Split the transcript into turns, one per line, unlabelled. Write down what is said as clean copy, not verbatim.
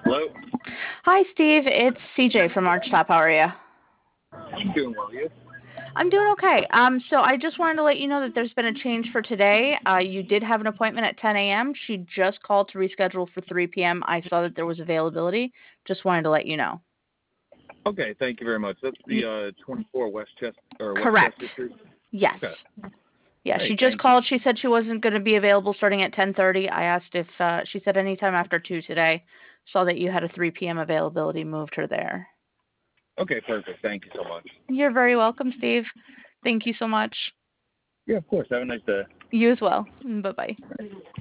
Hello.
Hi, Steve. It's CJ from Archtop. How are you?
I'm doing well, you?
I'm doing okay. So I just wanted to let you know that there's been a change for today. You did have an appointment at 10 a.m. She just called to reschedule for 3 p.m. I saw that there was availability. Just wanted to let you know.
Okay, thank you very much. That's
Y-
the 24 Westchester
correct.
Street. Okay.
Yes. Yeah, she
Hey,
just
thank you.
called. She said she wasn't going to be available starting at 10:30. I asked if she said anytime after 2 today. Saw that you had a 3 p.m. availability, moved her there.
Okay, perfect. Thank you so much.
You're very welcome, Steve. Thank you so much.
Yeah, of course. Have a nice day.
You as well. Bye-bye.